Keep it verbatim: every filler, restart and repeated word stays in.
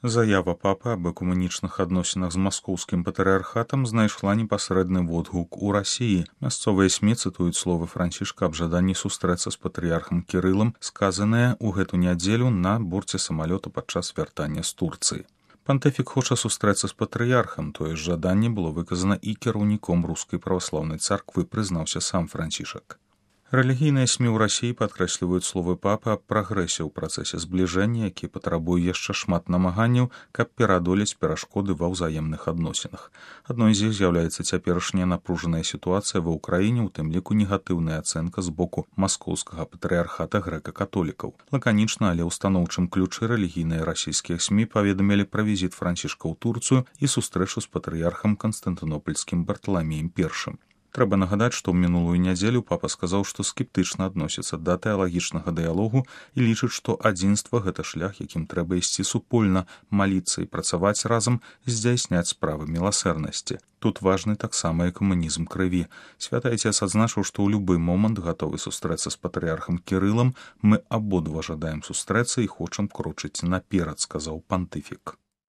Заява папы аб экумэнічных адносінах з маскоўскім патрыархатам знайшла непасрэдны водгук у Расіі. Мясцовыя СМІ цытуюць словы Францішка аб жаданні сустрэцца з патрыярхам Кірылам, сказаныя ў гэту нядзелю на борце самалёта падчас вяртання з Турцыі. Пантыфік хоча сустрэцца з патрыярхам, тое ж жаданне было выказана і кіраўніком рускай праваслаўнай царквы, прызнаўся сам Францішак. Рэлігійныя СМІ ў Расіі падкрэсліваюць словы папы аб прагрэсе ў працэсе збліжэння, які патрабуе яшчэ шмат намаганняў, каб пераадолець перашкоды ва ўзаемных адносінах. Адной з іх з'яўляецца цяперашняя напружаная сітуацыя ва ўкраіне, у тым ліку негатыўная ацэнка з боку маскоўскага патрыярхата грэка-католікаў. Лаканічна, але ў станоўчым ключы рэлігійныя расійскія СМІ паведамілі пра візіт Францішка ў Турцыю і сустрэчу з патрыярхам канстантынопольскім Барталамеем першым. Трэба нагадаць, што ў мінулую нядзелю папа сказаў, што скептычна адносіцца да тэалагічнага дыялогу і лічыць, што адзінства — гэта шлях, якім трэба ісці супольна, маліцца і працаваць разам, здзяйсняць справы міласэрнасці. Тут важны таксама экумэнізм крыві. Святы Айцец адзначыў, што ў любы момант гатовы сустрэцца з патрыярхам Кірылам. Мы абодва жадаем сустрэцца і хочам крочыць наперад, сказаў пантыфік.